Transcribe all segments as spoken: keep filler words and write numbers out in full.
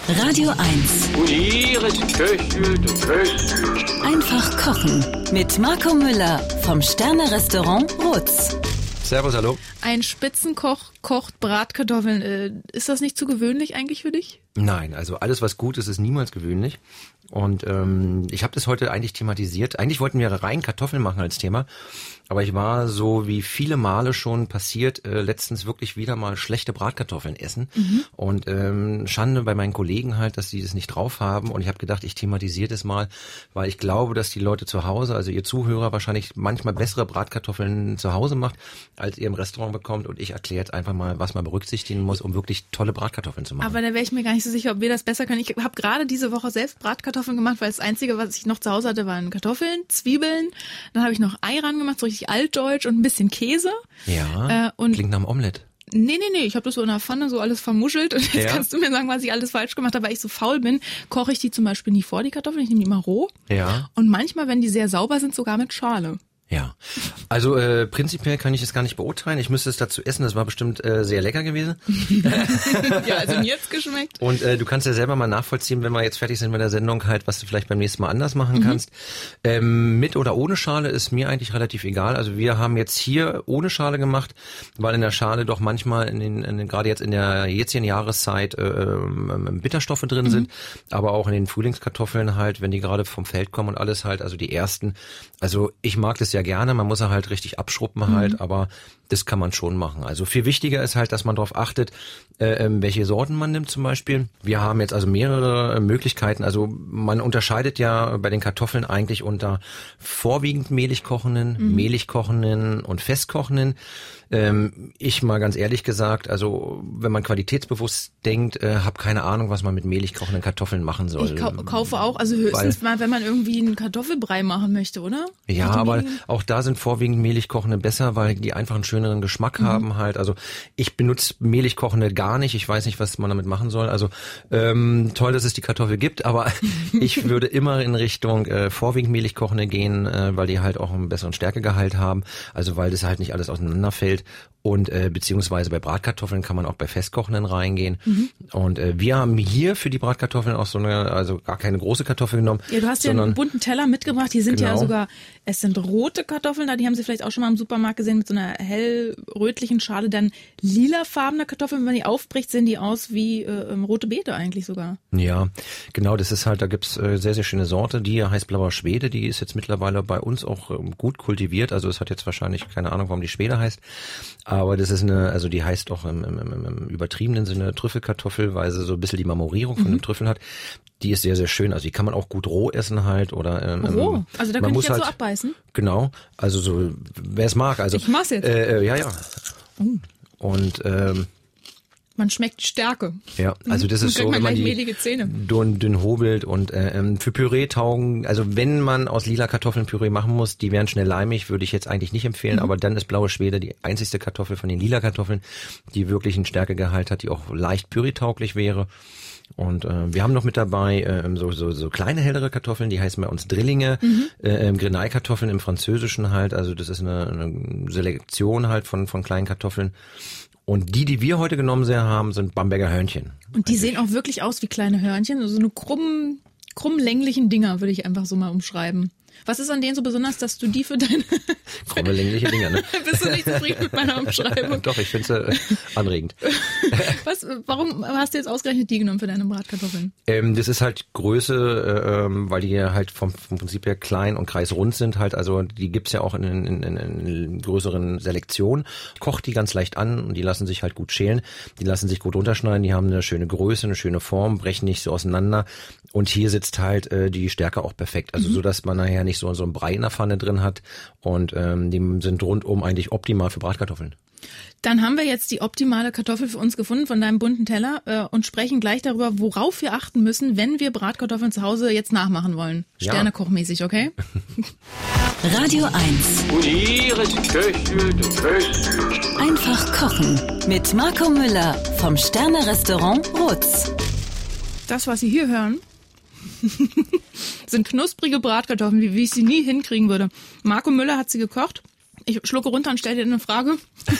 Radio eins. Ihres Köchel, du Köchel. Einfach kochen mit Marco Müller vom Sterne-Restaurant Rutz. Servus, hallo. Ein Spitzenkoch kocht Bratkartoffeln. Ist das nicht zu gewöhnlich eigentlich für dich? Nein, also alles, was gut ist, ist niemals gewöhnlich. Und ähm, ich habe das heute eigentlich thematisiert. Eigentlich wollten wir rein Kartoffeln machen als Thema. Aber ich war, so wie viele Male schon passiert, äh, letztens wirklich wieder mal schlechte Bratkartoffeln essen. Mhm. Und ähm, Schande bei meinen Kollegen halt, dass die das nicht drauf haben. Und ich habe gedacht, ich thematisiere das mal, weil ich glaube, dass die Leute zu Hause, also ihr Zuhörer, wahrscheinlich manchmal bessere Bratkartoffeln zu Hause macht, als ihr im Restaurant bekommt. Und ich erkläre jetzt einfach mal, was man berücksichtigen muss, um wirklich tolle Bratkartoffeln zu machen. Aber da wäre ich mir gar nicht so sicher, ob wir das besser können. Ich habe gerade diese Woche selbst Bratkartoffeln gemacht, weil das Einzige, was ich noch zu Hause hatte, waren Kartoffeln, Zwiebeln. Dann habe ich noch Ei ran gemacht, so richtig altdeutsch und ein bisschen Käse. Ja, äh, und klingt nach einem Omelett. Nee, nee, nee, ich habe das so in der Pfanne so alles vermuschelt. Und jetzt Ja. kannst du mir sagen, was ich alles falsch gemacht habe. Weil ich so faul bin, koche ich die zum Beispiel nie vor, die Kartoffeln. Ich nehme die immer roh. Ja. Und manchmal, wenn die sehr sauber sind, sogar mit Schale. Ja, also äh, prinzipiell kann ich es gar nicht beurteilen. Ich müsste es dazu essen, das war bestimmt äh, sehr lecker gewesen. Ja, also mir hat's geschmeckt. Und äh, du kannst ja selber mal nachvollziehen, wenn wir jetzt fertig sind mit der Sendung, halt, was du vielleicht beim nächsten Mal anders machen kannst. Mhm. Ähm, mit oder ohne Schale ist mir eigentlich relativ egal. Also wir haben jetzt hier ohne Schale gemacht, weil in der Schale doch manchmal, in den, in den gerade jetzt in der jetzigen Jahreszeit, äh, äh, Bitterstoffe drin mhm. sind, aber auch in den Frühlingskartoffeln halt, wenn die gerade vom Feld kommen und alles halt, also die ersten. Also ich mag das ja gerne, man muss er halt richtig abschruppen halt, mhm. aber das kann man schon machen. Also viel wichtiger ist halt, dass man darauf achtet, äh, welche Sorten man nimmt zum Beispiel. Wir haben jetzt also mehrere Möglichkeiten. Also man unterscheidet ja bei den Kartoffeln eigentlich unter vorwiegend mehlig kochenden, mhm. mehlig kochenden und festkochenden. Ähm, ich mal ganz ehrlich gesagt, also wenn man qualitätsbewusst denkt, äh, habe keine Ahnung, was man mit mehlig kochenden Kartoffeln machen soll. Ich kau- kaufe auch, also höchstens Weil, mal, wenn man irgendwie einen Kartoffelbrei machen möchte, oder? Ja, aber auch da sind vorwiegend mehlig kochende besser, weil die einfach einen schöneren Geschmack mhm. haben halt. Also ich benutze mehlig kochende gar nicht. Ich weiß nicht, was man damit machen soll. Also ähm, toll, dass es die Kartoffel gibt, aber ich würde immer in Richtung äh, vorwiegend mehlig kochende gehen, äh, weil die halt auch einen besseren Stärkegehalt haben. Also weil das halt nicht alles auseinanderfällt. Und äh, beziehungsweise bei Bratkartoffeln kann man auch bei Festkochenden reingehen. Mhm. Und äh, wir haben hier für die Bratkartoffeln auch so eine, also gar keine große Kartoffel genommen. Ja, du hast ja einen bunten Teller mitgebracht. Die sind genau. ja sogar, es sind rote Kartoffeln da, die haben Sie vielleicht auch schon mal im Supermarkt gesehen mit so einer hellrötlichen Schale. Dann lilafarbene Kartoffeln, wenn man die aufbricht, sehen die aus wie äh, rote Beete eigentlich sogar. Ja, genau, das ist halt, da gibt's äh, sehr, sehr schöne Sorte. Die heißt Blauer Schwede, die ist jetzt mittlerweile bei uns auch ähm, gut kultiviert. Also es hat jetzt wahrscheinlich keine Ahnung, warum die Schwede heißt. Aber das ist eine, also die heißt auch im, im, im, im übertriebenen Sinne Trüffelkartoffel, weil sie so ein bisschen die Marmorierung von mhm. dem Trüffel hat. Die ist sehr, sehr schön. Also die kann man auch gut roh essen halt. Oder ähm, roh? Also da könnte ich jetzt halt so abbeißen? Genau, also so, wer es mag. Also, ich mach's jetzt. Äh, äh, ja, ja. Oh. Und ähm, man schmeckt die Stärke. Ja, also das ist so, wenn man die dünn, dünn hobelt und äh, für Püree taugen, also wenn man aus lila Kartoffeln Püree machen muss, die wären schnell leimig, würde ich jetzt eigentlich nicht empfehlen, mhm. aber dann ist Blaue Schwede die einzigste Kartoffel von den lila Kartoffeln, die wirklich einen Stärkegehalt hat, die auch leicht püreetauglich wäre. Und äh, wir haben noch mit dabei äh, so, so, so kleine hellere Kartoffeln, die heißen bei uns Drillinge, mhm. äh, Grenaille-Kartoffeln im Französischen halt, also das ist eine, eine Selektion halt von, von kleinen Kartoffeln. Und die, die wir heute genommen haben, sind Bamberger Hörnchen. Und die sehen auch wirklich aus wie kleine Hörnchen, so also eine krumm, krummlänglichen Dinger, würde ich einfach so mal umschreiben. Was ist an denen so besonders, dass du die für deine... Krumme, längliche Dinger, ne? Bist du nicht zufrieden mit meiner Umschreibung? Doch, ich finde es äh, anregend. Was, warum hast du jetzt ausgerechnet die genommen für deine Bratkartoffeln? Ähm, das ist halt Größe, äh, weil die halt vom, vom Prinzip her klein und kreisrund sind halt. Also die gibt's ja auch in, in, in, in größeren Selektionen. Kocht die ganz leicht an und die lassen sich halt gut schälen. Die lassen sich gut runterschneiden. Die haben eine schöne Größe, eine schöne Form, brechen nicht so auseinander. Und hier sitzt halt äh, die Stärke auch perfekt. Also mhm. so, dass man nachher nicht so, so einen Brei in der Pfanne drin hat. Und ähm, die sind rundum eigentlich optimal für Bratkartoffeln. Dann haben wir jetzt die optimale Kartoffel für uns gefunden von deinem bunten Teller äh, und sprechen gleich darüber, worauf wir achten müssen, wenn wir Bratkartoffeln zu Hause jetzt nachmachen wollen. Ja. Sternekochmäßig, okay? Radio eins. Ihres Köchel, du Köchel. Einfach kochen mit Marco Müller vom Sterne-Restaurant Rutz. Das, was Sie hier hören, sind knusprige Bratkartoffeln, wie, wie ich sie nie hinkriegen würde. Marco Müller hat sie gekocht. Ich schlucke runter und stelle dir eine Frage.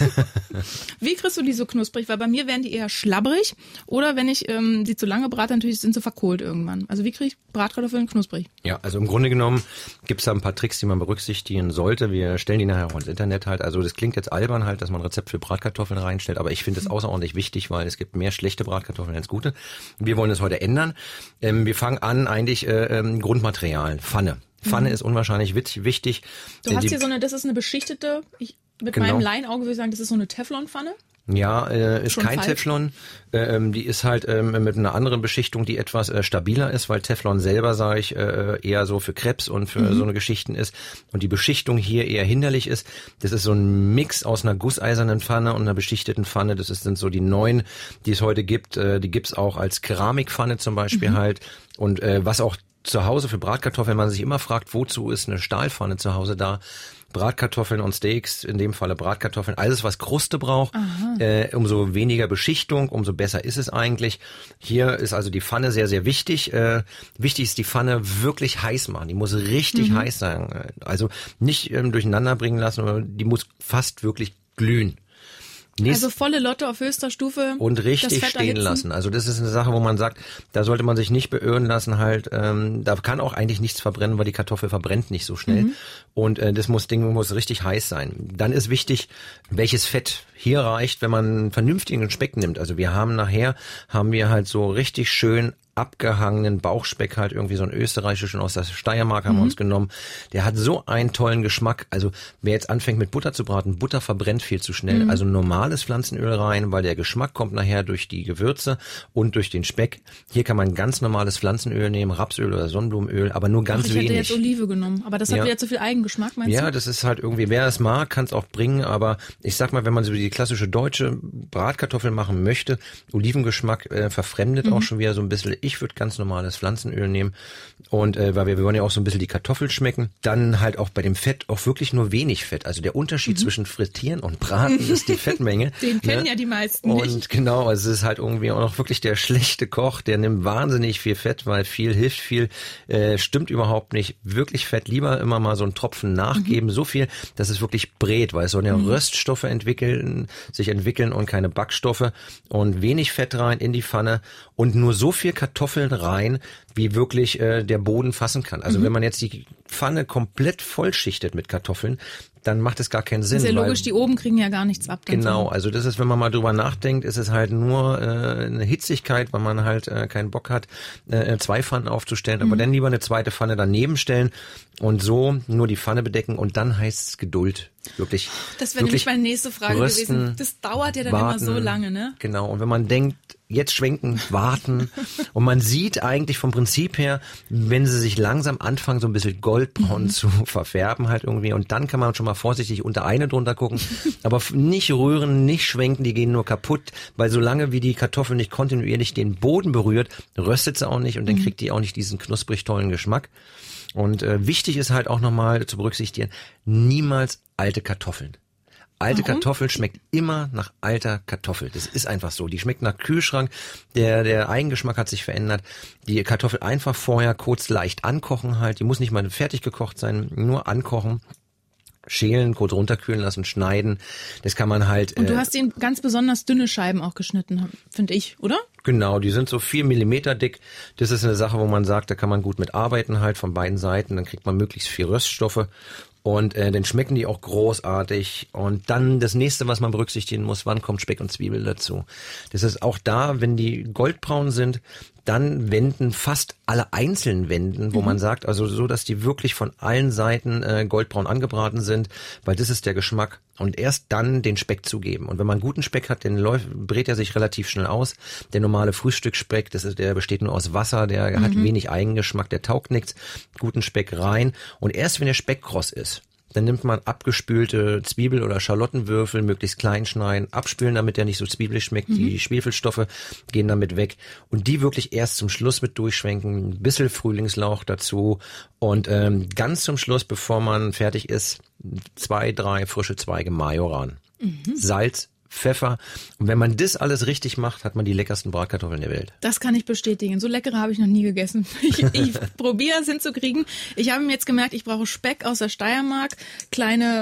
Wie kriegst du die so knusprig? Weil bei mir werden die eher schlabbrig oder wenn ich ähm, die zu lange brate, natürlich sind sie verkohlt irgendwann. Also wie kriege ich Bratkartoffeln knusprig? Ja, also im Grunde genommen gibt's da ein paar Tricks, die man berücksichtigen sollte. Wir stellen die nachher auch ins Internet halt. Also das klingt jetzt albern halt, dass man ein Rezept für Bratkartoffeln reinstellt, aber ich finde es außerordentlich wichtig, weil es gibt mehr schlechte Bratkartoffeln als gute. Wir wollen das heute ändern. Ähm, wir fangen an eigentlich äh, ähm, Grundmaterial, Pfanne. Pfanne mhm. ist unwahrscheinlich wichtig. Du hast hier so eine, das ist eine beschichtete, ich, mit genau. meinem Laienauge würde ich sagen, das ist so eine Teflonpfanne. Ja, äh, ist Schon kein falsch. Teflon. Ähm, die ist halt ähm, mit einer anderen Beschichtung, die etwas äh, stabiler ist, weil Teflon selber, sage ich, äh, eher so für Krebs und für mhm. so eine Geschichten ist. Und die Beschichtung hier eher hinderlich ist. Das ist so ein Mix aus einer gusseisernen Pfanne und einer beschichteten Pfanne. Das ist, sind so die neuen, die es heute gibt. Äh, die gibt's auch als Keramikpfanne zum Beispiel mhm. halt. Und äh, was auch zu Hause für Bratkartoffeln, wenn man sich immer fragt, wozu ist eine Stahlpfanne zu Hause da? Bratkartoffeln und Steaks, in dem Falle Bratkartoffeln, alles was Kruste braucht, äh, umso weniger Beschichtung, umso besser ist es eigentlich. Hier ist also die Pfanne sehr, sehr wichtig. Äh, wichtig ist die Pfanne wirklich heiß machen, die muss richtig mhm. heiß sein. Also nicht ähm, durcheinander bringen lassen, sondern die muss fast wirklich glühen. Nächst also volle Lotte auf höchster Stufe. Und richtig stehen erhitzen. lassen. Also das ist eine Sache, wo man sagt, da sollte man sich nicht beirren lassen halt. Ähm, da kann auch eigentlich nichts verbrennen, weil die Kartoffel verbrennt nicht so schnell. Mhm. Und äh, das muss Ding muss richtig heiß sein. Dann ist wichtig, welches Fett hier reicht, wenn man einen vernünftigen Speck nimmt. Also wir haben nachher, haben wir halt so richtig schön abgehangenen Bauchspeck halt, irgendwie so ein österreichischen aus der Steiermark haben mhm. wir uns genommen. Der hat so einen tollen Geschmack. Also wer jetzt anfängt mit Butter zu braten, Butter verbrennt viel zu schnell. Mhm. Also normales Pflanzenöl rein, weil der Geschmack kommt nachher durch die Gewürze und durch den Speck. Hier kann man ganz normales Pflanzenöl nehmen, Rapsöl oder Sonnenblumenöl, aber nur ganz Ach, ich wenig. Ich hätte jetzt Olive genommen, aber das hat ja. wieder zu viel Eigengeschmack, meinst ja, du? Ja, das ist halt irgendwie, wer es mag, kann es auch bringen, aber ich sag mal, wenn man so die klassische deutsche Bratkartoffel machen möchte, Olivengeschmack äh, verfremdet mhm. auch schon wieder so ein bisschen. Ich würde ganz normales Pflanzenöl nehmen und äh, weil wir, wir wollen ja auch so ein bisschen die Kartoffel schmecken. Dann halt auch bei dem Fett auch wirklich nur wenig Fett. Also der Unterschied mhm. zwischen Frittieren und Braten ist die Fettmenge. Den kennen ne? ja die meisten und nicht. Und genau, also es ist halt irgendwie auch noch wirklich der schlechte Koch, der nimmt wahnsinnig viel Fett, weil viel hilft viel, äh, stimmt überhaupt nicht. Wirklich Fett, lieber immer mal so einen Tropfen nachgeben, mhm. so viel, dass es wirklich brät, weil es sollen ja mhm. Röststoffe entwickeln, sich entwickeln und keine Backstoffe und wenig Fett rein in die Pfanne und nur so viel Kartoffeln rein, wie wirklich äh, der Boden fassen kann. Also mhm. wenn man jetzt die Pfanne komplett vollschichtet mit Kartoffeln, dann macht es gar keinen Sinn. Das ist ja weil, logisch, die oben kriegen ja gar nichts ab. Genau, so. also das ist, wenn man mal drüber nachdenkt, ist es halt nur äh, eine Hitzigkeit, weil man halt äh, keinen Bock hat, äh, zwei Pfannen aufzustellen, mhm. aber dann lieber eine zweite Pfanne daneben stellen und so nur die Pfanne bedecken und dann heißt es Geduld. Wirklich. Das wäre nämlich meine nächste Frage rösten, gewesen. Das dauert ja dann warten, immer so lange, ne? Genau, und wenn man denkt, jetzt schwenken, warten und man sieht eigentlich vom Prinzip her, wenn sie sich langsam anfangen, so ein bisschen goldbraun mhm. zu verfärben halt irgendwie und dann kann man schon mal vorsichtig unter eine drunter gucken, aber nicht rühren, nicht schwenken, die gehen nur kaputt, weil solange wie die Kartoffel nicht kontinuierlich den Boden berührt, röstet sie auch nicht und dann kriegt die auch nicht diesen knusprig tollen Geschmack. Und äh, wichtig ist halt auch nochmal zu berücksichtigen, niemals alte Kartoffeln. Alte Warum? Kartoffel schmeckt immer nach alter Kartoffel. Das ist einfach so. Die schmeckt nach Kühlschrank. Der, der Eigengeschmack hat sich verändert. Die Kartoffel einfach vorher kurz leicht ankochen halt. Die muss nicht mal fertig gekocht sein, nur ankochen. Schälen, kurz runterkühlen lassen, schneiden. Das kann man halt... Und du äh, hast ihn ganz besonders dünne Scheiben auch geschnitten, finde ich, oder? Genau, die sind so vier Millimeter dick. Das ist eine Sache, wo man sagt, da kann man gut mit arbeiten halt von beiden Seiten. Dann kriegt man möglichst viel Röststoffe. Und äh, dann schmecken die auch großartig. Und dann das nächste, was man berücksichtigen muss, wann kommt Speck und Zwiebel dazu. Das ist auch da, wenn die goldbraun sind, dann wenden fast alle einzeln wenden, wo mhm. man sagt, also so, dass die wirklich von allen Seiten äh, goldbraun angebraten sind, weil das ist der Geschmack. Und erst dann den Speck zugeben. Und wenn man guten Speck hat, dann läuft, brät er sich relativ schnell aus. Der normale Frühstücksspeck, das ist, der besteht nur aus Wasser, der mhm. hat wenig Eigengeschmack, der taugt nichts. Guten Speck rein. Und erst wenn der Speck kross ist, dann nimmt man abgespülte Zwiebel- oder Schalottenwürfel, möglichst klein schneiden, abspülen, damit der nicht so zwiebelig schmeckt. Mhm. Die Schwefelstoffe gehen damit weg. Und die wirklich erst zum Schluss mit durchschwenken. Ein bisschen Frühlingslauch dazu. Und ähm, ganz zum Schluss, bevor man fertig ist, zwei, drei frische Zweige Majoran. Mhm. Salz, Pfeffer. Und wenn man das alles richtig macht, hat man die leckersten Bratkartoffeln der Welt. Das kann ich bestätigen. So leckere habe ich noch nie gegessen. Ich, ich probiere es hinzukriegen. Ich habe mir jetzt gemerkt, ich brauche Speck aus der Steiermark, kleine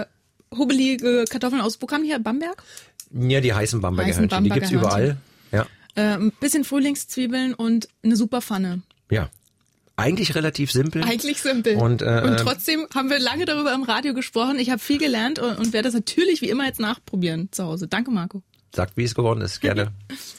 hubbelige Kartoffeln aus, wo kamen die her? Bamberg? Ja, die heißen Bamberger Heißen Hörnchen, die Bamberger gibt's überall. Ja. Äh, ein bisschen Frühlingszwiebeln und eine super Pfanne. Ja. Eigentlich relativ simpel. Eigentlich simpel. Und, äh, und trotzdem haben wir lange darüber im Radio gesprochen. Ich habe viel gelernt und, und werde das natürlich wie immer jetzt nachprobieren zu Hause. Danke, Marco. Sagt, wie es geworden ist. Gerne.